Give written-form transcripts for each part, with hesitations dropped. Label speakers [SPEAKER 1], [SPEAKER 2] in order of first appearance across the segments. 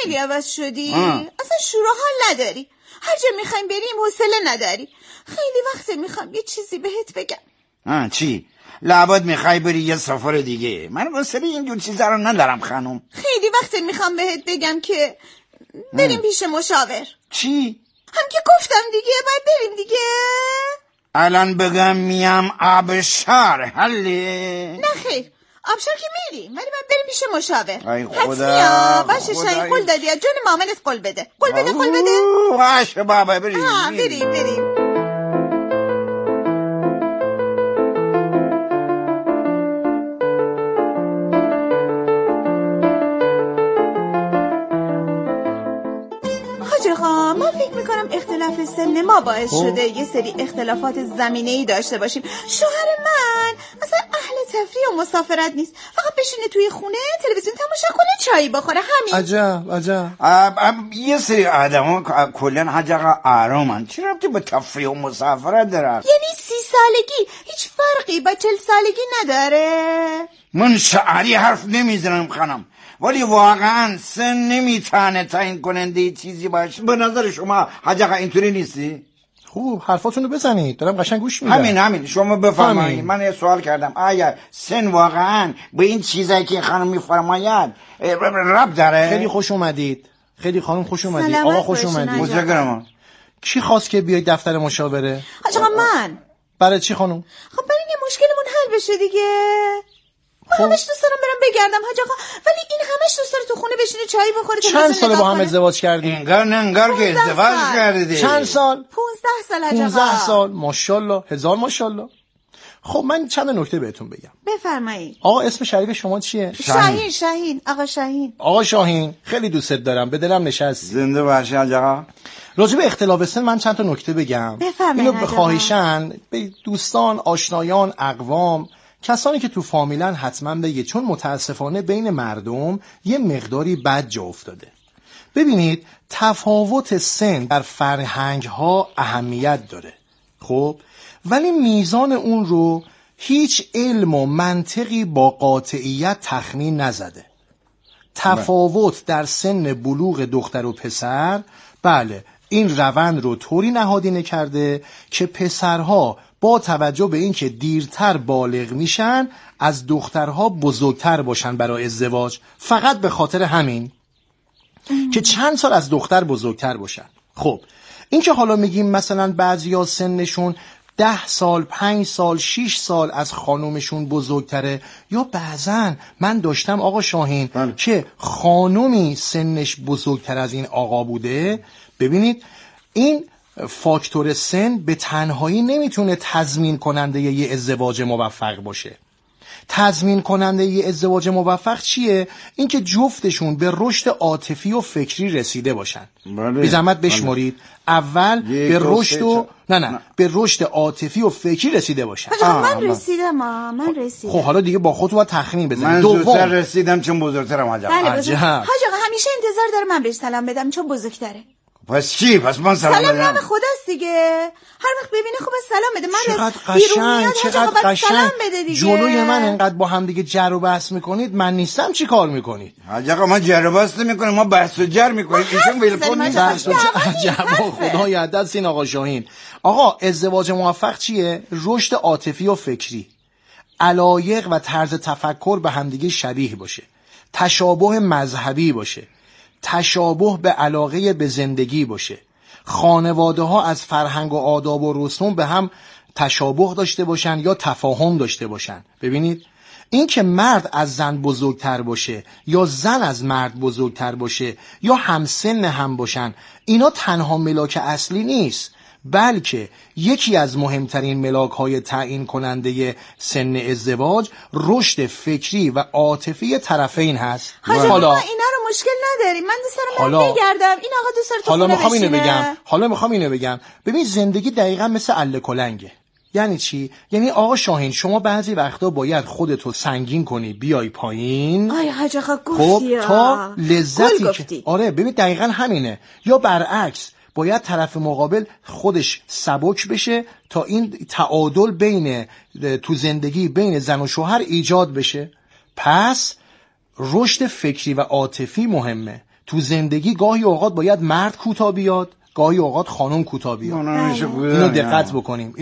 [SPEAKER 1] خیلی عوض شدی. اصلا شور و حال نداری. هر جا میخوایم بریم حوصله نداری. خیلی وقته میخوام یه چیزی بهت بگم.
[SPEAKER 2] چی؟ لابد میخوای بری یه سفر دیگه. من حوصله اینجور چیزا رو ندارم خانم.
[SPEAKER 1] خیلی وقته میخوام بهت بگم که بریم پیش مشاور.
[SPEAKER 2] چی؟
[SPEAKER 1] هم که گفتم دیگه باید بریم دیگه.
[SPEAKER 2] الان بگم میام آبشار حله؟
[SPEAKER 1] نه خیر، آبشار که میریم ولی باید بریم پیش مشاور.
[SPEAKER 2] ای خدا.
[SPEAKER 1] باشه شاید قول دادی جون مامانت قول بده. قول بده.
[SPEAKER 2] باشه بابا بریم.
[SPEAKER 1] بریم. آقا من فکر میکنم اختلاف سن ما باعث شده یه سری اختلافات زمینه‌ای داشته باشیم. شوهر من اصلا اهل تفریح و مسافرت نیست، فقط بشینه توی خونه تلویزیون تماشا کنه چایی بخوره، همین.
[SPEAKER 2] عجب. یه سری آدما کلا حاج آقا آرامن، چرا ربطی به تفریح و مسافرت داره؟
[SPEAKER 1] یعنی 30 سالگی هیچ فرقی با 40 سالگی نداره؟
[SPEAKER 2] من شعری حرف نمیزنم خانم، ولی واقعا سن نمیتونه تعیین کننده چیزی باشه. به نظر شما حاج آقا اینطوری نیستی؟
[SPEAKER 3] خوب حرفاتونو بزنید، دارم قشنگ گوش میدم.
[SPEAKER 2] همین شما بفرمایید. من یه سوال کردم، آیا سن واقعا به این چیزایی که خانم میفرماید ربط داره؟
[SPEAKER 3] خیلی خوش اومدید. خیلی خانم خوش اومدید. آقا خوش اومدید.
[SPEAKER 2] متشکرم.
[SPEAKER 3] کی خواست که بیاید دفتر مشاوره؟
[SPEAKER 1] حاج آقا من.
[SPEAKER 3] برای چی خانم؟
[SPEAKER 1] خب برای اینکه مشکلمون حل بشه دیگه. من همش دوست دارم برم بگردم حاج آقا، ولی این همش دوست داره تو خونه بشینه چایی بخوره.
[SPEAKER 3] چند سال با هم ازدواج کردین؟
[SPEAKER 2] انگار که ازدواج کردید.
[SPEAKER 3] چند سال؟
[SPEAKER 1] 15 سال حاج آقا.
[SPEAKER 3] 15 سال. ماشاءالله، هزار ماشاءالله. خب من چند نکته بهتون بگم.
[SPEAKER 1] بفرمایید.
[SPEAKER 3] آقا اسم شریف شما چیه؟
[SPEAKER 1] شاهین.
[SPEAKER 3] آقا شاهین، خیلی دوستت دارم، به دلم نشست.
[SPEAKER 2] زنده باشی حاج آقا.
[SPEAKER 3] راجع به اختلاف سن من چند تا نکته بگم. اینو خواهشاً به دوستان، آشنایان، اقوام، کسانی که تو فامیلن حتما بگید، چون متاسفانه بین مردم یه مقداری بد جا افتاده. ببینید تفاوت سن در فرهنگ ها اهمیت داره، خب، ولی میزان اون رو هیچ علم و منطقی با قاطعیت تخمین نزده. تفاوت در سن بلوغ دختر و پسر، بله، این روند رو طوری نهادینه کرده که پسرها با توجه به اینکه دیرتر بالغ میشن از دخترها بزرگتر باشن برای ازدواج، فقط به خاطر همین که چند سال از دختر بزرگتر باشن. خب این که حالا میگیم مثلا بعضیا سنشون 10 سال، 5 سال، 6 سال از خانومشون بزرگتره، یا بعضن من داشتم آقا شاهین که خانومی سنش بزرگتر از این آقا بوده. ببینید این فاکتور سن به تنهایی نمیتونه تضمین کننده یه ازدواج موفق باشه. تضمین کننده یه ازدواج موفق چیه؟ اینکه جفتشون به رشد عاطفی و فکری رسیده باشن. بی زحمت بشمرید. اول به رشد و به رشد عاطفی و فکری رسیده باشن.
[SPEAKER 1] من رسیدم.
[SPEAKER 3] خب حالا دیگه با خودت باید تخمین بزنی.
[SPEAKER 2] من زودتر رسیدم چون بزرگترم حاج آقا.
[SPEAKER 1] حاج آقا همیشه انتظار داره من بهش سلام بدم چون بزرگتره.
[SPEAKER 2] پس چی؟ پس من سلام بدم؟
[SPEAKER 1] نام خداست دیگه. هر وقت ببینه خوب سلام بده. من
[SPEAKER 3] چقدر قشنگ جلوی من انقدر با هم دیگه جر و بحث میکنید، من نیستم چی کار میکنید؟
[SPEAKER 2] حاج آقا ما جر و بحث نمیکنیم، ما بحث و جر میکنیم. ایشون ولکن نیست.
[SPEAKER 3] عجب خدای عدد این آقا شاهین. آقا ازدواج موفق چیه؟ رشد عاطفی و فکری، علایق و طرز تفکر به هم دیگه شبیه باشه، تشابه مذهبی باشه، تشابه به علاقه به زندگی باشه، خانواده ها از فرهنگ و آداب و رسوم به هم تشابه داشته باشن یا تفاهم داشته باشن. ببینید این که مرد از زن بزرگتر باشه یا زن از مرد بزرگتر باشه یا همسن هم باشن، اینا تنها ملاک اصلی نیست، بلکه یکی از مهمترین ملاک‌های تعیین کننده سن ازدواج رشد فکری و عاطفی طرفین هست.
[SPEAKER 1] حالا اینا رو مشکل نداریم، من دوست دارم بگردم، این آقا دوست داره تو خونه بشینه.
[SPEAKER 3] حالا میخوام اینو بگم. ببین زندگی دقیقاً مثل اله کلنگه. یعنی چی؟ یعنی آقا شاهین شما بعضی وقتا باید خودتو سنگین کنی بیای پایین.
[SPEAKER 1] حاج آقا گفتی
[SPEAKER 3] تا لذتی که آره ببین دقیقاً همینه، یا برعکس باید طرف مقابل خودش سبک بشه تا این تعادل بین تو زندگی بین زن و شوهر ایجاد بشه. پس رشد فکری و عاطفی مهمه. تو زندگی گاهی اوقات باید مرد کوتاه بیاد، گاهی اوقات خانم کوتاه بیاد. اینو دقت بکنیم.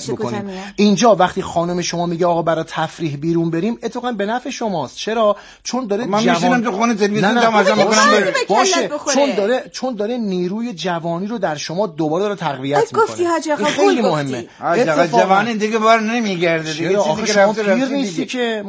[SPEAKER 3] اینجا وقتی خانم شما میگه آقا برای تفریح بیرون بریم، اتفاقا به نفع شماست. چرا؟ چون داره
[SPEAKER 2] من میشینم تو خونه تلویزیون تماشا میکنم.
[SPEAKER 3] باشه، چون داره نیروی جوانی رو در شما دوباره داره تقویت میکنه.
[SPEAKER 1] گفتی حاج آقا،
[SPEAKER 3] خیلی مهمه.
[SPEAKER 2] حاج آقا جوانی دیگه بار نمیگرده دیگه.
[SPEAKER 3] چرا آخه شما پیر نیستی که؟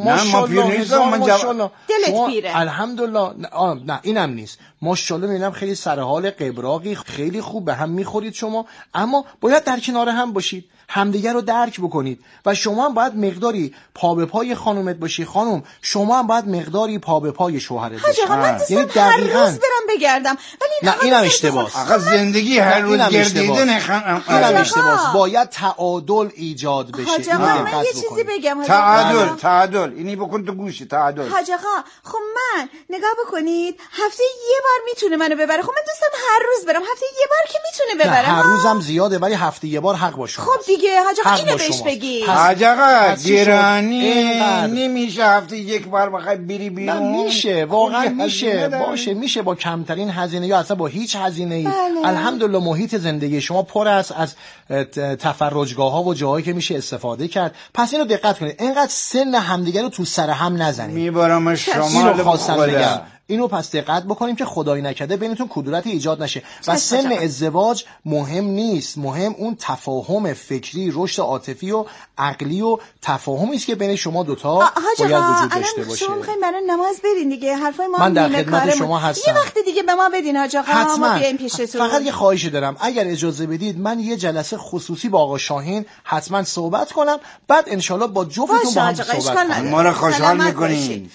[SPEAKER 3] ماشاءالله
[SPEAKER 1] دلت پیره.
[SPEAKER 3] الحمدلله. نه اینم نیست. ماشاءالله میبینم خیلی سر حال قبراقی، خیلی خوب به هم میخورید شما، اما باید در کنار هم باشید، همدیگر رو درک بکنید و شما هم باید مقداری پا به پای خانومت باشی. خانم شما هم باید مقداری پا به پای شوهرت باشی.
[SPEAKER 1] من دوستم هر روز برم بگردم، ولی
[SPEAKER 3] نه اینم اشتباهه.
[SPEAKER 2] آخه زندگی هر روز گردیدن
[SPEAKER 3] اینم اشتباهه. باید تعادل ایجاد بشه.
[SPEAKER 1] حاج آقا من یه چیزی بگم.
[SPEAKER 2] تعادل اینی بکن تو گوشی. تعادل.
[SPEAKER 1] حاج آقا خب من نگاه بکنید، هفته یه بار میتونه منو ببره. خب من دوستم هر روز برم، هفته یه بار که میتونه ببره.
[SPEAKER 3] هر روزم زیاده ولی هفته یه بار حق باشه.
[SPEAKER 1] خب دیگه حاج آقا اینو بهش بگی.
[SPEAKER 2] حاج آقا گرانی نمیشه هفته یک بار بخوای بری بیرون.
[SPEAKER 3] میشه، واقعا میشه. میشه با کمترین هزینه یا اصلا با هیچ هزینه‌ای. الحمدلله محیط زندگی شما پر است از تفرجگاه‌ها و جاهایی که میشه استفاده کرد. پس اینو دقت کنید، اینقدر سن همدیگه رو تو سر هم نزنید.
[SPEAKER 2] میبارم شما
[SPEAKER 3] رو خواستم بگم. اینو پس دقت بکنیم که خدای نکرده بینتون کدورتی ایجاد نشه. و سن ازدواج مهم نیست، مهم اون تفاهم فکری، رشد عاطفی و عقلی و تفاهمی است که بین شما دوتا باید وجود داشته باشه.
[SPEAKER 1] شما میخواین برای نماز برین دیگه، حرفای ما
[SPEAKER 3] من در خدمت شما هستم.
[SPEAKER 1] یه وقت دیگه به ما بدین حاج آقا، ما بیایم پیشتون.
[SPEAKER 3] فقط یه خواهشی دارم، اگر اجازه بدید من یه جلسه خصوصی با آقا شاهین حتما صحبت کنم، بعد انشالله با جفتتون با هم صحبت کنم.
[SPEAKER 2] ما رو خوشحال می‌کنین.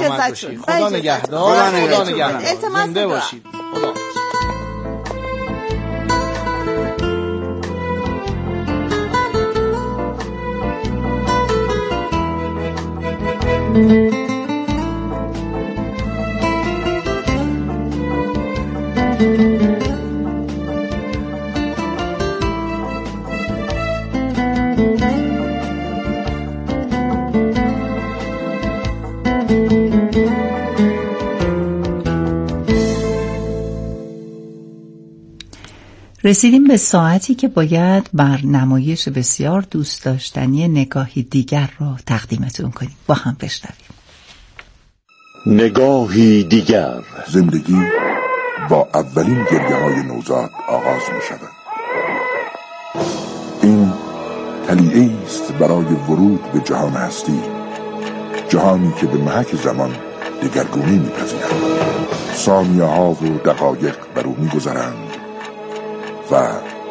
[SPEAKER 3] خدا نگهدار. خدا نگهدار. زنده باشید. خدا.
[SPEAKER 4] رسیدیم به ساعتی که باید بر نمایش بسیار دوست داشتنی نگاهی دیگر رو تقدیمتون کنیم. با هم بشنویم.
[SPEAKER 5] نگاهی دیگر.
[SPEAKER 6] زندگی با اولین گریه‌های نوزاد آغاز می شود. این طلیعه‌ای است برای ورود به جهان هستی، جهانی که به محک زمان دگرگونی می‌پذیرد. ثانیه‌ها و دقایق بر او می‌گذرند و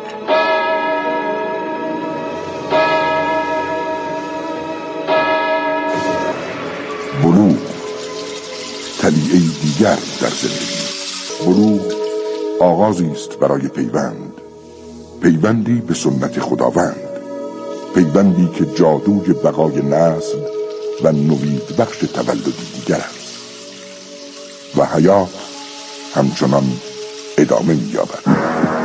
[SPEAKER 6] بلوغ، طلیعه‌ای دیگر در زندگی. بلوغ آغازی است برای پیوندی به سنت خداوند، پیوندی که جادوی بقای نسل و نوید بخش تولدی دیگر است و حیات همچنان ادامه می‌یابد.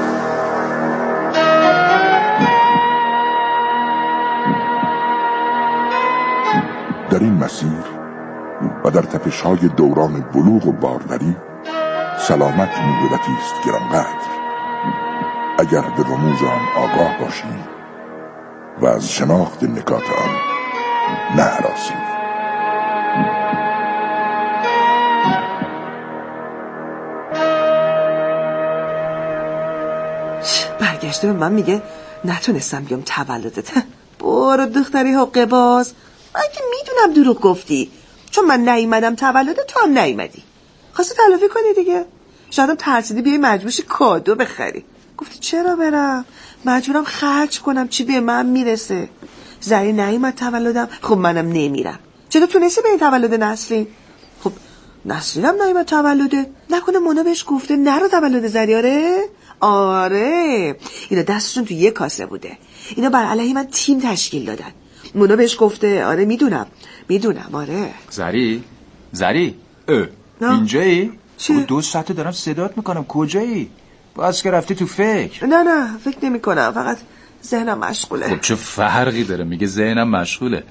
[SPEAKER 6] در این مسیر و در تپش‌های دوران بلوغ و باروری، سلامت موهبتی است گرانقدر. اگر به رموز آن آگاه باشیم و از شناخت نکات آن نهراسیم.
[SPEAKER 7] برگشته به من میگه نتونستم بیام تولدت. برو دختری حقه باز، من که میدونم دروغ گفتی، چون من نیومدم تولدت تو هم نیومدی. خواستی تلافی کنی دیگه، شایدم ترسیدی بیای مجبورشی کادو بخری. گفتی چرا برم، مجبورم خرج کنم، چی به من میرسه. زری نیومد تولدم، خب منم نمیرم. چطور تونستی به این تولد نسرین؟ خب نسرین هم نیومد تولده، نکنه مونا بهش گفته نرو تولد زری؟ آره اینا دستشون تو یک کاسه بوده، اینا بر علیه من تیم تشکیل دادن. مونا بهش گفته آره میدونم آره.
[SPEAKER 8] زری اینجایی؟ چی؟ 2 ساعته دارم صدات میکنم، کجایی؟ باز که رفتی تو فکر؟
[SPEAKER 7] نه فکر نمی کنم، فقط ذهنم مشغوله.
[SPEAKER 8] خب چه فرقی داره؟ میگه ذهنم مشغوله.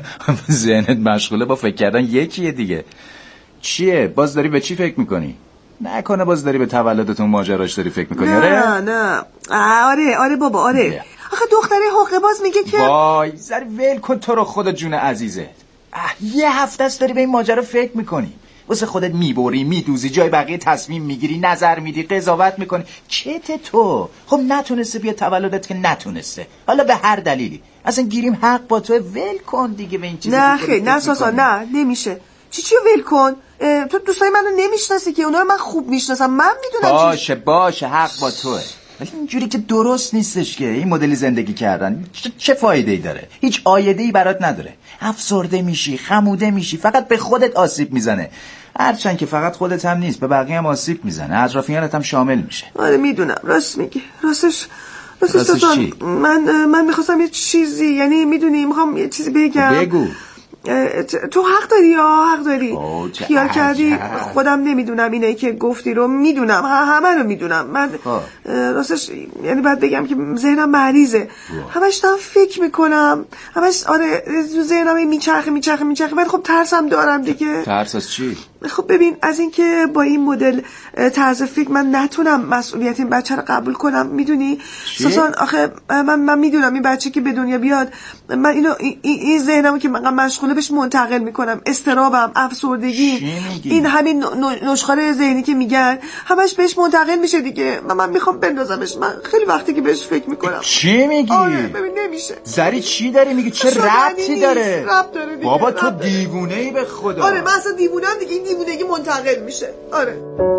[SPEAKER 8] ذهنت مشغوله با فکر کردن یکیه دیگه. چیه؟ باز داری به چی فکر میکنی؟ نکنه باز داری به تولدتون ماجراش داری فکر میکنی؟
[SPEAKER 7] نه آره بابا آره. آخه دختره حقه باز میگه که
[SPEAKER 8] وای زری ول کن تو رو خدا جون عزیزه. یه هفته است داری به این ماجرا فکر میکنی، واسه خودت میبری میدوزی، جای بقیه تصمیم میگیری، نظر میدی، قضاوت میکنی. چته تو؟ خب نتونسته بیا تولدت که نتونسته، حالا به هر دلیلی اصلا گیریم حق با تو، ول کن دیگه به این چیزی.
[SPEAKER 7] نه خیلی نه ساسا، نه نمیشه. چی ول کن؟ تو دوستای منو نمیشناسی که، اونا رو من خوب میشناسم، من میدونم.
[SPEAKER 8] باشه حق با توه، ولی اینجوری که درست نیستش که. این مدلی زندگی کردن چه فایده‌ای داره؟ هیچ عایده‌ای برات نداره. افسرده میشی، خموده میشی، فقط به خودت آسیب میزنه. هرچند که فقط خودت هم نیست، به بقیه هم آسیب میزنه، اطرافیانت هم شامل میشه.
[SPEAKER 7] آره میدونم، راست میگی. راستش
[SPEAKER 8] چی؟
[SPEAKER 7] من میخواستم یه چیزی، یعنی میدونی میخوام یه چیزی بگم.
[SPEAKER 8] بگو.
[SPEAKER 7] تو حق داری. خیال کردی خودم نمیدونم اینایی که گفتی رو میدونم، همه رو میدونم. من راستش یعنی باید بگم که ذهنم مریضه. همش دارم فکر میکنم، همش آره تو ذهنم میچرخه ولی خب ترسم دارم دیگه.
[SPEAKER 8] ترس از چی؟
[SPEAKER 7] خب ببین، از اینکه با این مدل طرز فکر من نتونم مسئولیت این بچه رو قبول کنم. میدونی ساسان، آخه من میدونم این بچه که به دنیا بیاد، من اینو این ذهنمو که من مشغوله بهش منتقل میکنم، استرابم، افسردگی، این همین نشخوار ذهنی که میگن همش بهش منتقل میشه دیگه. من میخوام بندازمش. من خیلی وقتی که بهش فکر میکنم.
[SPEAKER 8] چی میگی؟
[SPEAKER 7] آره ببین نمیشه.
[SPEAKER 8] زری چی داری میگی؟ چه ربطی داره؟ بابا تو دیوونه‌ای به خدا.
[SPEAKER 7] آره من اصلا دیوونم دیگه، این دیوونگی منتقل میشه. آره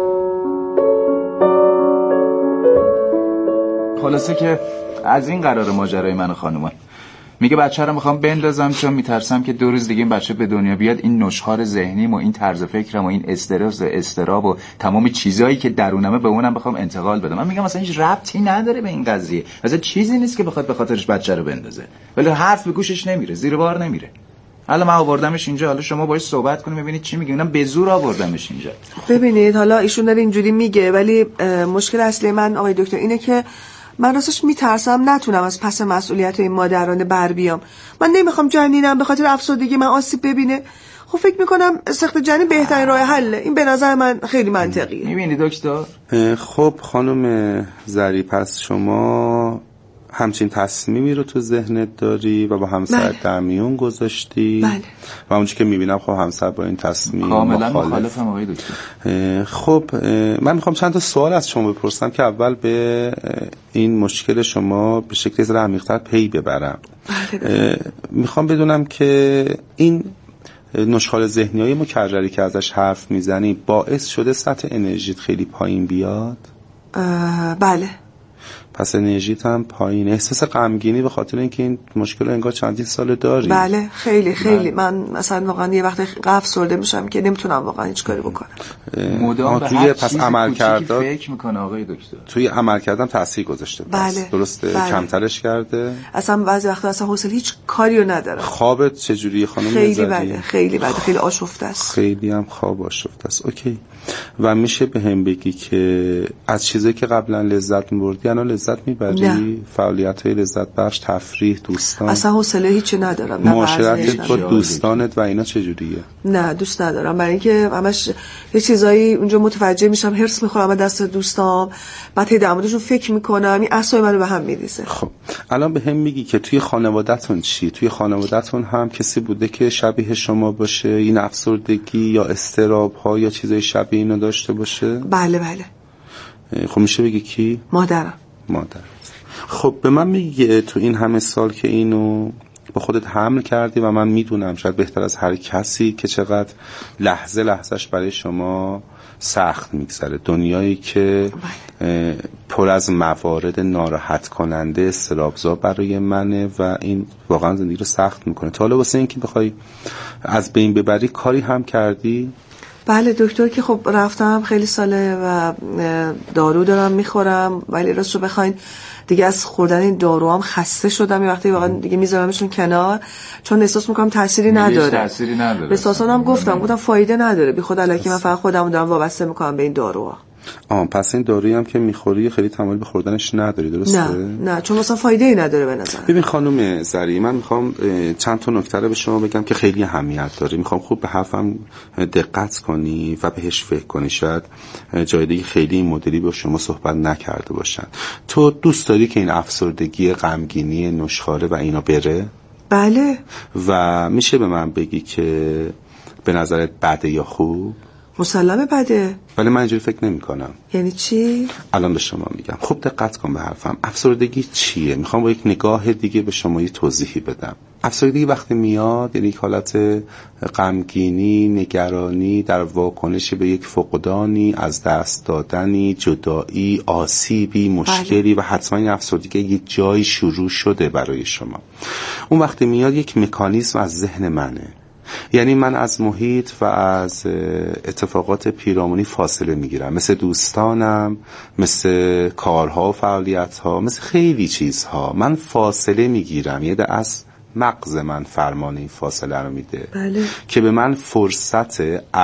[SPEAKER 8] خلاصه که از این قرار ماجرای من و خانومان. میگه بچه رو میخوام بندازم چون میترسم که 2 روز دیگه این بچه به دنیا بیاد، این نشخوار ذهنیم و این طرز فکرم و این استرس و استراب و تمام چیزایی که درونمه به اونم بخوام انتقال بدم. من میگم مثلا هیچ ربطی نداره به این قضیه، اصلا چیزی نیست که بخواد به خاطرش بچه رو بندازه، ولی حرف به گوشش نمیره، زیر بار نمیره. حالا من آوردمش اینجا، حالا شما باهاش صحبت کنید ببینید چی میگه. منم به زور آوردمش اینجا.
[SPEAKER 7] ببینید حالا ایشون داره اینجوری میگه، ولی مشکل اصلی من آقای دکتر اینه که من راستش میترسم نتونم از پس مسئولیت این مادرانه بر بیام. من نمیخوام جنینم به خاطر افسردگی من آسیب ببینه. خب فکر میکنم سخت جنین بهترین راه حله. این به نظر من خیلی منطقیه.
[SPEAKER 8] میبینی دکتر؟
[SPEAKER 5] خب خانم زری، پس شما همچین تصمیمی رو تو ذهنت داری و با همسر در میون گذاشتی.
[SPEAKER 7] بله.
[SPEAKER 5] و اونچه که میبینم خب همسر با این تصمیم
[SPEAKER 8] کاملا مخالفم آقای دکتر.
[SPEAKER 5] خب من میخوام چند تا سوال از شما بپرسم که اول به این مشکل شما به شکل ذره عمیق‌تر پی ببرم. میخوام بدونم که این نشخوار ذهنی‌های مکرری که ازش حرف میزنی باعث شده سطح انرژیت خیلی پایین بیاد؟
[SPEAKER 7] بله.
[SPEAKER 5] پس انرژیت هم پایین، احساس غمگینی به خاطر اینکه این مشکل رو انگار چندین سال داری؟
[SPEAKER 7] بله خیلی. من مثلا واقعا یه وقت افسرده میشم که نمیتونم واقعا هیچ کاری بکنم.
[SPEAKER 8] مدام به هر چیزی کوچیکی فکر میکنه آقای دکتر.
[SPEAKER 5] توی عمل کردن تاثیر گذاشته.
[SPEAKER 7] بله.
[SPEAKER 5] درسته.
[SPEAKER 7] بله.
[SPEAKER 5] کمترش کرده.
[SPEAKER 7] اصلا بعضی وقتا اصلا حوصله هیچ کاری رو ندارم.
[SPEAKER 5] خوابت چجوریه خانم؟
[SPEAKER 7] خیلی بده، خیلی آشفته است.
[SPEAKER 5] خیلی هم خواب آشفته است. اوکی. و میشه به هم بگی که از چیزایی که قبلا لذت می‌بردی الان لذت می‌بری؟ فعالیت‌های لذت بخش، تفریح، دوستان؟
[SPEAKER 7] اصلا حوصله هیچی ندارم.
[SPEAKER 5] معاشرتت با دوستانت و اینا چجوریه؟
[SPEAKER 7] نه دوست ندارم، برای اینکه همش یه چیزایی اونجا متوجه میشم، هرس می‌خورم از دست دوستام، بعد در موردشون فکر می‌کنم، این اعصاب منو به هم می‌ریزه.
[SPEAKER 5] خب الان به هم میگی که توی خانواده‌تون چی؟ توی خانواده‌تون هم کسی بوده که شبیه شما باشه، این افسردگی یا اضطراب‌ها یا چیزای شبیه اینو داشته باشه؟
[SPEAKER 7] بله.
[SPEAKER 5] خب میشه بگی کی؟
[SPEAKER 7] مادر.
[SPEAKER 5] خب به من میگه تو این همه سال که اینو با خودت حمل کردی و من میدونم شاید بهتر از هر کسی که چقدر لحظهش برای شما سخت میگذره، دنیایی که پر از موارد ناراحت کننده، استرابزا برای منه و این واقعا زندگی رو سخت میکنه. تا حالا واسه اینکه بخوای از بین ببری کاری هم کردی؟
[SPEAKER 7] بله دکتر که خب رفتم خیلی ساله و دارو دارم میخورم، ولی راستشو بخواین دیگه از خوردن این دارو هم خسته شدم. یه وقتی واقعا دیگه میذارمشون کنار چون احساس میکنم تأثیری نداره. به ساسان هم گفتم فایده نداره، بی خود الکی من فقط خودمو دارم وابسته میکنم به این داروها.
[SPEAKER 5] پس این دارویی هم که میخوری خیلی تمایل به خوردنش نداری، درسته؟
[SPEAKER 7] نه چون مثلا فایده ای نداره به نظر.
[SPEAKER 5] ببین خانم زری، من میخوام چند تا نکته رو به شما بگم که خیلی اهمیت داره. میخوام خوب به حرفم دقت کنی و بهش فکر کنی. شاید جای دیگه خیلی این مدلی با شما صحبت نکرده باشن. تو دوست داری که این افسردگی، غمگینی، نشخواره و اینا بره؟
[SPEAKER 7] بله.
[SPEAKER 5] و میشه به من بگی که به نظرت بده یا خوب؟
[SPEAKER 7] مسلمه بده.
[SPEAKER 5] ولی من اینجوری فکر نمی کنم.
[SPEAKER 7] یعنی چی؟
[SPEAKER 5] الان به شما میگم. خوب دقت کن به حرفم. افسردگی چیه؟ میخوام با یک نگاه دیگه به شما یه توضیحی بدم. افسردگی وقتی میاد یعنی یک حالت غمگینی، نگرانی در واکنش به یک فقدانی، از دست دادنی، جدایی، آسیبی، مشکلی و حتما این افسردگی یه جایی شروع شده برای شما. اون وقتی میاد یک مکانیزم از ذهن منه. یعنی من از محیط و از اتفاقات پیرامونی فاصله میگیرم، مثل دوستانم، مثل کارها و فعالیتها، مثل خیلی چیزها من فاصله میگیرم. یه ده از مغز من فرمان این فاصله رو میده.
[SPEAKER 7] بله.
[SPEAKER 5] که به من فرصت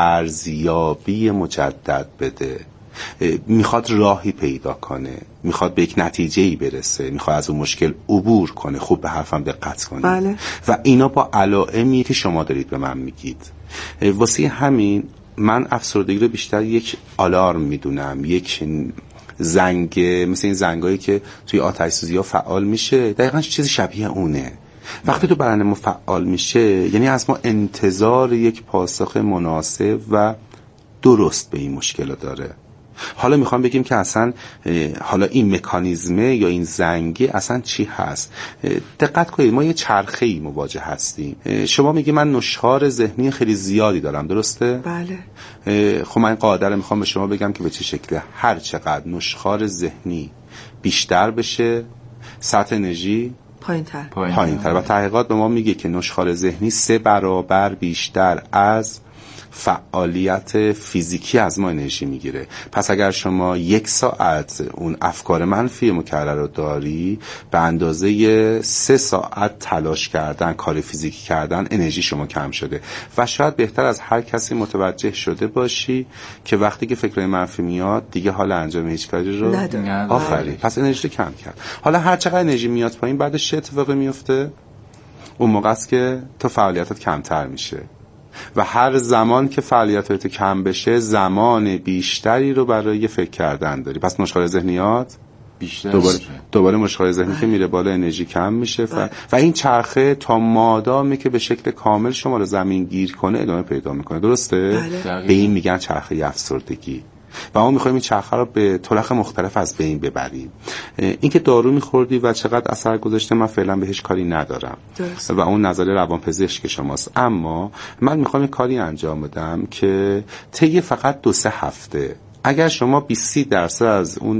[SPEAKER 5] ارزیابی مجدد بده. میخواد راهی پیدا کنه، میخواد به یک نتیجه‌ای برسه، میخواد از اون مشکل عبور کنه. خوب به حرفم دقت کنید.
[SPEAKER 7] بله.
[SPEAKER 5] و اینا با علائمی که شما دارید به من میگید. واسه همین من افسردگی رو بیشتر یک آلارم میدونم، یک زنگ، مثل این زنگایی که توی آتش سوزی‌ها فعال میشه. دقیقاً چیزی شبیه اونه. وقتی تو بدن ما فعال میشه یعنی از ما انتظار یک پاسخ مناسب و درست به این مشکل داره. حالا میخوام بگیم که اصلا حالا این مکانیزمه یا این زنگی اصلا چی هست. دقت کنید، ما یه چرخه‌ای مواجه هستیم. شما میگی من نشخوار ذهنی خیلی زیادی دارم، درسته؟
[SPEAKER 7] بله.
[SPEAKER 5] خب من قادر میخوام به شما بگم که به چه شکله. هر چقدر نشخوار ذهنی بیشتر بشه سطح انرژی پایین‌تر. و تحقیقات به ما میگه که نشخوار ذهنی 3 برابر بیشتر از فعالیت فیزیکی از ما انرژی میگیره. پس اگر شما 1 ساعت اون افکار منفی مکرر رو داری، به اندازه 3 ساعت تلاش کردن، کار فیزیکی کردن، انرژی شما کم شده. و شاید بهتر از هر کسی متوجه شده باشی که وقتی که فکرای منفی میاد دیگه حال انجام هیچ کاری رو
[SPEAKER 7] نداره.
[SPEAKER 5] آفرین. پس انرژی کم کرد. حالا هر چقدر انرژی میاد پایین، بعدش چه اتفاقی میفته؟ اون موقع است که تو فعالیتت کمتر میشه. و هر زمان که فعالیتت کم بشه زمان بیشتری رو برای فکر کردن داری. پس نشخوار ذهنیات بیشتر دوباره مشخوار ذهنی که میره بالا، انرژی کم میشه و این چرخه تا مادامی که به شکل کامل شما رو زمین گیر کنه ادامه پیدا میکنه. درسته؟ به این میگن چرخه افسردگی. و ما میخوایم این چرخه رو به طرق مختلف از بین ببریم. اینکه دارو میخوردی و چقدر اثر گذاشته من فعلا بهش کاری ندارم.
[SPEAKER 7] درسته.
[SPEAKER 5] و اون نظر روانپزشک شماست. اما من میخوام یک کاری انجام بدم که طی فقط 2-3 هفته اگر شما 20% از اون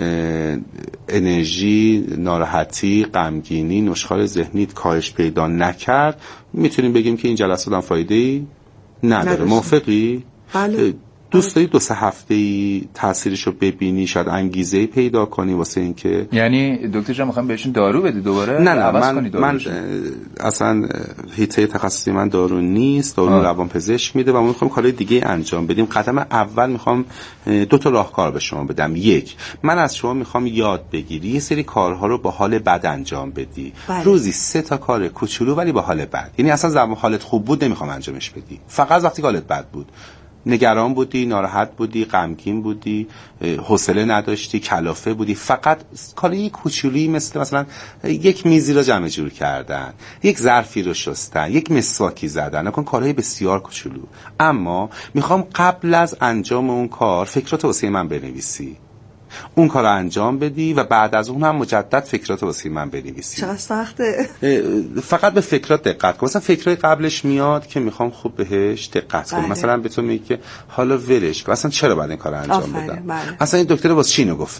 [SPEAKER 5] انرژی، ناراحتی، غمگینی، نشخوار ذهنی کاهش پیدا نکرد، میتونیم بگیم که این جلسات هم فایده‌ای نداره. موافقی؟
[SPEAKER 7] بله.
[SPEAKER 5] دوست داری 2-3 هفته‌ای تاثیرشو ببینی، شاید انگیزه‌ای پیدا کنی واسه اینکه
[SPEAKER 8] یعنی دکتر جان میخوام بهشون دارو بدی دوباره؟
[SPEAKER 5] نه من اصلا حیطه تخصصی من دارو نیست، دارو روانپزشک میده و ما میخوام کارهای دیگه انجام بدیم. قدم اول میخوام 2 تا راهکار به شما بدم. 1، من از شما میخوام یاد بگیری یه سری کارها رو با حال بد انجام بدی.
[SPEAKER 7] بله.
[SPEAKER 5] روزی 3 تا کار کوچولو ولی با حال بد. یعنی اصلا زمان حالت خوب بود نمیخوام انجامش بدی، فقط وقتی حالت بد بود، نگران بودی، ناراحت بودی، غمگین بودی، حوصله نداشتی، کلافه بودی، فقط کاری کوچولی مثلا یک میزی رو جمع جور کردن، یک ظرفی رو شستن، یک مسواکی زدن، نکن کارهای بسیار کوچولو. اما میخوام قبل از انجام اون کار فکرات واسه من بنویسی، اون کار رو انجام بدی و بعد از اون هم مجدد فکرات واسه من بنویسی.
[SPEAKER 7] چقدر سخته.
[SPEAKER 5] فقط به فکرات دقت کن. مثلا فکرای قبلش میاد که میخوام خوب بهش دقت کنم. مثلا به تو میگه که حالا ولش کن، اصلا چرا باید این کار رو انجام بدم؟
[SPEAKER 7] بله.
[SPEAKER 5] اصلا این دکتر واسه چی اینو گفته؟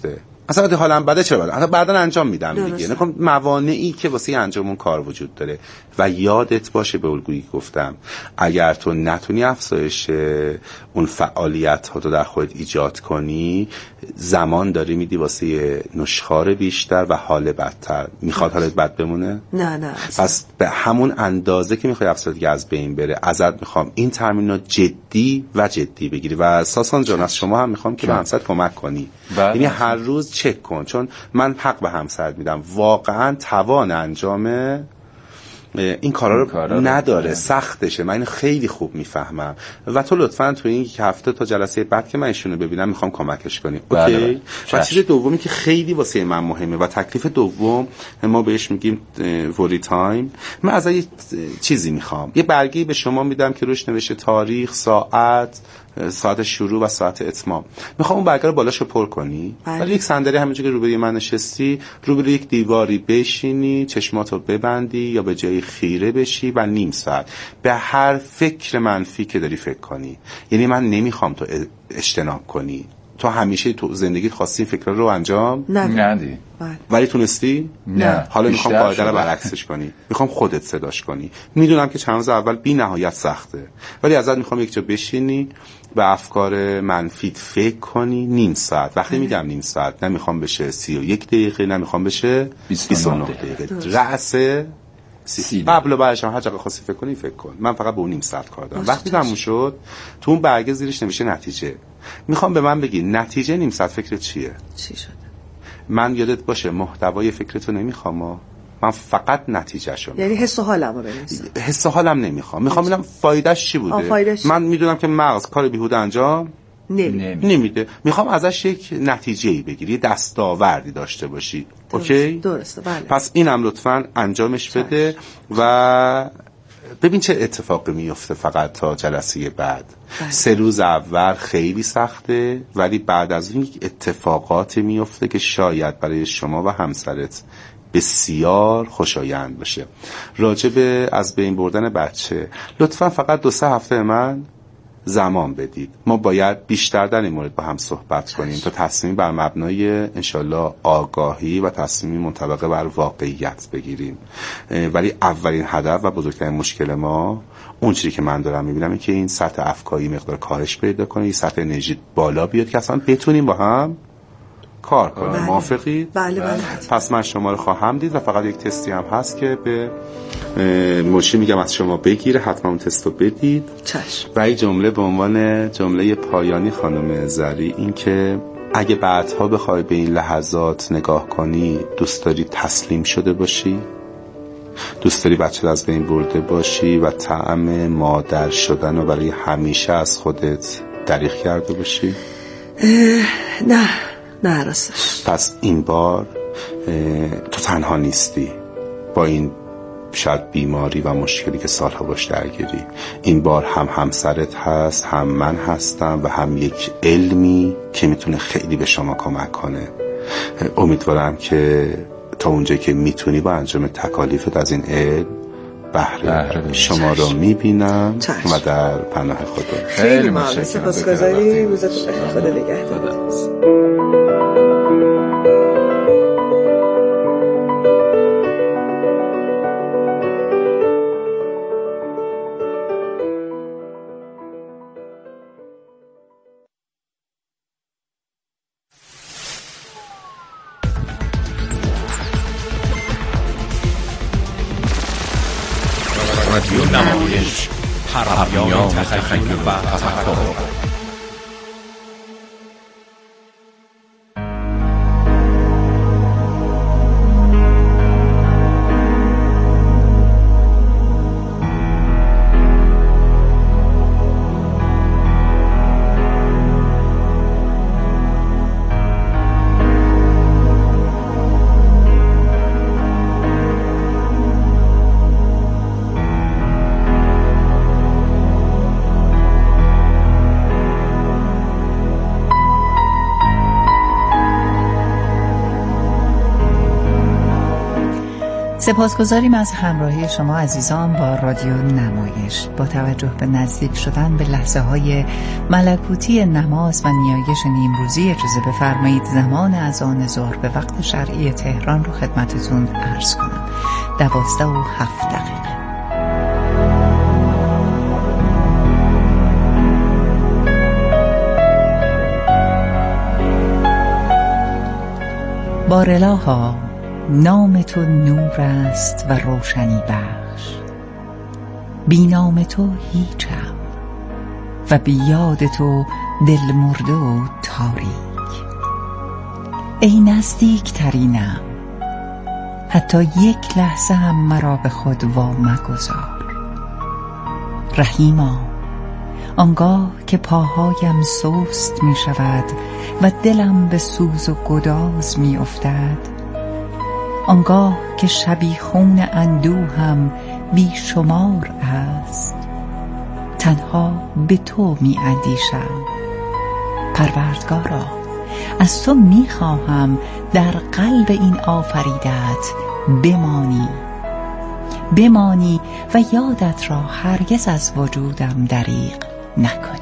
[SPEAKER 5] اصلا وقتی حالم بده چرا بده؟ حالا بعداً انجام میدم دیگه. نکن موانعی که واسه انجام اون کار وجود داره. و یادت باشه به الگویی گفتم اگر تو نتونی افزایش اون فعالیت ها تو در خودت ایجاد کنی، زمان داری میدی واسه نشخوار بیشتر و حال بدتر. میخواد حالت بد بمونه؟
[SPEAKER 7] نه
[SPEAKER 5] پس به همون اندازه که میخوای افسردگی از بین بره، ازت میخوام این تمرین رو جدی بگیری. و ساسان جان از شما هم میخوام که به همسرت کمک کنی. یعنی هر روز چک کن، چون من حق به همسرت میدم، واقعا توان انجام این کارا رو نداره، سختشه. من اینو خیلی خوب میفهمم و تو لطفاً تو این یک هفته تا جلسه بعد که من ایشونو ببینم میخوام کمکش کنی. اوکی؟ و چیز دومی که خیلی واسه من مهمه و تکلیف دوم ما بهش میگیم وری تایم. من از یه چیزی میخوام، یه برگه‌ای به شما میدم که روش نوشته تاریخ، ساعت شروع و ساعت اتمام. میخوام اون برگه رو بالاشو پر کنی. ولی یک صندلی همونجوری که روبروی من نشستی، روبروی یک دیواری بشینی، چشماتو ببندی یا به جای خیره بشی و نیم ساعت به هر فکر منفی که داری فکر کنی. یعنی من نمیخوام تو اجتناب کنی. تو همیشه تو زندگیت خواستی این فکرها رو انجام
[SPEAKER 8] ندی
[SPEAKER 5] ولی تونستی؟
[SPEAKER 8] نه.
[SPEAKER 5] حالا میخوام قاعده رو برعکسش کنی. میخوام خودت صداش کنی. میدونم که چند روز اول بی نهایت سخته، ولی ازت میخوام یک جا بشینی به افکار منفیت فکر کنی نیم ساعت. وقتی میگم نیم ساعت نمیخوام بشه 31 دقیقه، نمیخوام بشه 29 دقیقه. رأسه قبل و بعدش هم هر چقدر خواستی فکر کنی فکر کن. من فقط به اون نیم ساعت کار دارم. وقتی تموم شد تو اون برگه زیرش نمیشه نتیجه. میخوام به من بگی نتیجه نیم ساعت فکرت چیه؟
[SPEAKER 7] چی شده؟
[SPEAKER 5] من یادت باشه محتوای فکرتو نمیخوام، من فقط نتیجهشو میخوام.
[SPEAKER 7] یعنی حس و حالمو بنویسم.
[SPEAKER 5] حس و حالم نمیخوام، میخوام ببینم فایدهش چی بوده. من میدونم که مغز کار بیهوده انجام نمیده. میخوام ازش یک نتیجه‌ای بگیری، یه دستاوردی داشته باشی. اوکی؟
[SPEAKER 7] درسته. بله.
[SPEAKER 5] پس اینم لطفاً انجامش بده و ببین چه اتفاقی میفته. فقط تا جلسه بعد 3 روز اول خیلی سخته، ولی بعد از این اتفاقات میفته که شاید برای شما و همسرت بسیار خوشایند باشه. راجب از بین بردن بچه لطفاً فقط 2-3 هفته من زمان بدید. ما باید بیشتر در این مورد با هم صحبت کنیم تا تصمیم بر مبنای انشالله آگاهی و تصمیمی منطبق بر واقعیت بگیریم. ولی اولین هدف و بزرگترین مشکل ما اون چیزی که من دارم میبینم این که این سطح افکاری مقدار کاهش پیدا کنه، این سطح انرژی بالا بیاد که اصلا بتونیم با هم کار کنیم. موافقید؟
[SPEAKER 7] بله.
[SPEAKER 5] پس من شما رو خواهم دید و فقط یک تستی هم هست که به مشی میگم از شما بگیره، حتما اون تست رو بدید.
[SPEAKER 7] چشم.
[SPEAKER 5] و این جمله به عنوان جمله پایانی خانم زری این که اگه بعدها بخوای به این لحظات نگاه کنی، دوست داری تسلیم شده باشی؟ دوست داری بچه از بین برده باشی و طعم مادر شدن رو برای همیشه از خودت دریغ کرده باشی؟
[SPEAKER 7] نه راستش.
[SPEAKER 5] پس این بار تو تنها نیستی با این شاید بیماری و مشکلی که سالها باش درگیری. این بار هم همسرت هست، هم من هستم و هم یک علمی که میتونه خیلی به شما کمک کنه. امیدوارم که تا اونجایی که میتونی با انجام تکالیفت از این علم بهره شما رو میبینم و در پناه خدا.
[SPEAKER 7] خیلی ممنون. سپاسگزاری. روزتون بخیر. خدا نگهدار.
[SPEAKER 9] رادیو نمایش، هرمیان تخیل و تفکر.
[SPEAKER 4] سپاسگزاریم از همراهی شما عزیزان با رادیو نمایش. با توجه به نزدیک شدن به لحظه‌های ملکوتی نماز و نیایش نیمروزی اجازه بفرمایید زمان اذان ظهر به وقت شرعی تهران رو خدمتتون عرض کنم. 12:07. بارالها، نام تو نور است و روشنی بخش، بی نام تو هیچم و بی یاد تو دل مرده و تاریک. ای نزدیک ترینم، حتی یک لحظه هم مرا به خود وا مگذار. رحیما، آنگاه که پاهایم سست می شود و دلم به سوز و گداز می افتد، آنگاه که شبیخون اندوهم بی شمار است، تنها به تو می اندیشم. پروردگارا، از تو می خواهم در قلب این آفریدت بمانی و یادت را هرگز از وجودم دریغ نکنی.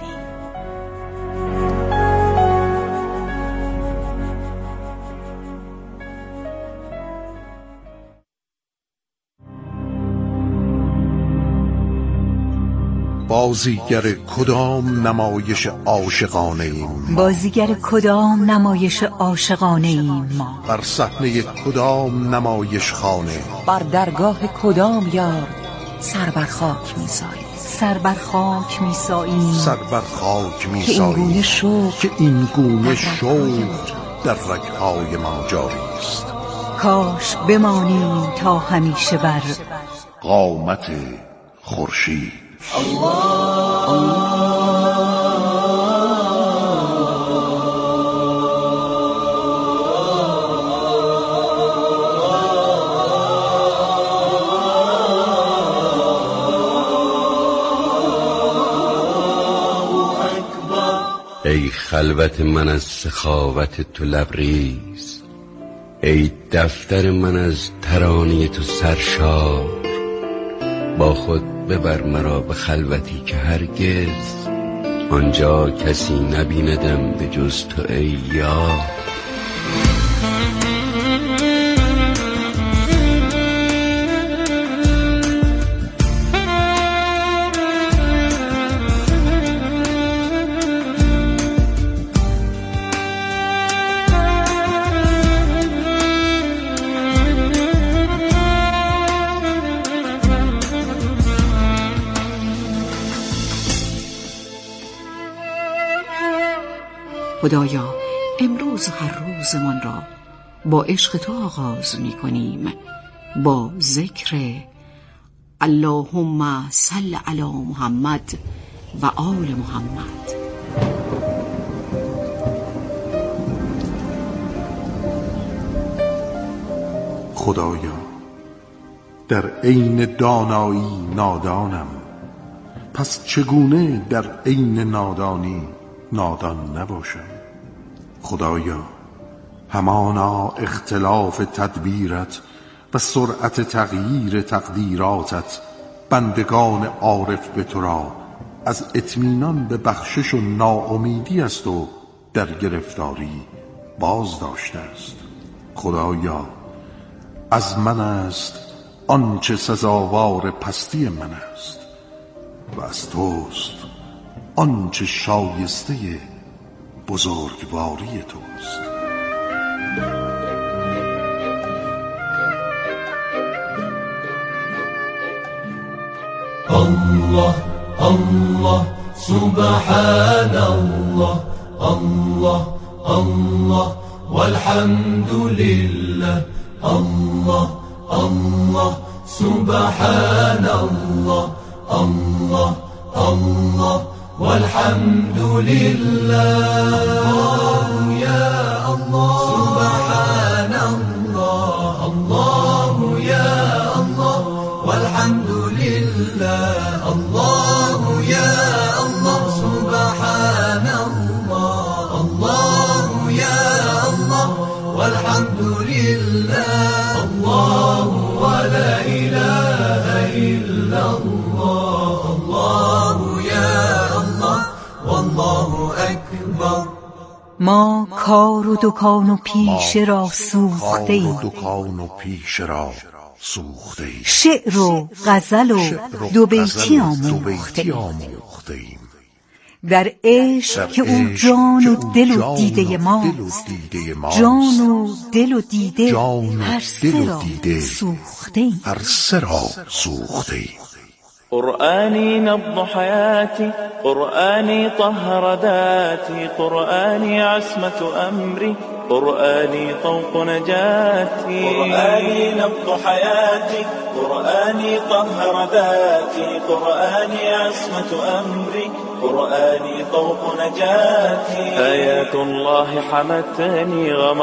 [SPEAKER 10] بازیگر کدام نمایش عاشقانه ایم؟
[SPEAKER 4] بازیگر کدام نمایش عاشقانه ایم ما؟
[SPEAKER 10] بر صحنه کدام نمایش خانه؟
[SPEAKER 4] بر درگاه کدام یار سر بر خاک می‌ساییم؟ سر بر خاک می‌ساییم که این گونه شوق
[SPEAKER 10] در رگ‌های ما جاری است.
[SPEAKER 4] کاش بمانیم تا همیشه بر
[SPEAKER 10] قامت خورشید.
[SPEAKER 11] ای خلوت من از سخاوت تو لبریز، ای دفتر من از ترانه تو سرشار. با خود ببر مرا به خلوتی که هرگز آنجا کسی نبیندم به جز تو ای یار.
[SPEAKER 4] خدایا، امروز هر روزمان را با عشق تو آغاز می کنیم، با ذکر اللهم صل علی محمد و آل محمد.
[SPEAKER 10] خدایا، در عین دانایی نادانم، پس چگونه در عین نادانی نادان نباشم؟ خدایا، همانا اختلاف تدبیرت و سرعت تغییر تقدیراتت بندگان عارف به تو را از اطمینان به بخشش و ناامیدی از تو در گرفتاری باز داشته است. خدایا، از من است آنچه سزاوار پستی من است و از توست آنچه شایسته بزرگواری توست.
[SPEAKER 12] الله الله سبحان الله الله الله والحمد لله الله الله سبحان الله الله الله والحمد لله يا الله سبحان الله الله يا الله والحمد لله الله يا الله سبحان الله الله يا الله والحمد لله الله ولا
[SPEAKER 4] ما کار و دکان و پیشه را سوخته ایم، شعر و غزل و دو بیتی آموخته ایم. در عشق که او جان و دل و دیده ماست، جان و دل و دیده هر سه را سوخته ایم.
[SPEAKER 13] قرآني نبض حياتي، قرآني طهر ذاتي، قرآني عصمة أمري، قرآني طوق نجاتي. قرآني نبض حياتي، قرآني طهر ذاتي، قرآني عصمة أمري، قرآني طوق نجاتي. آيات الله حمتني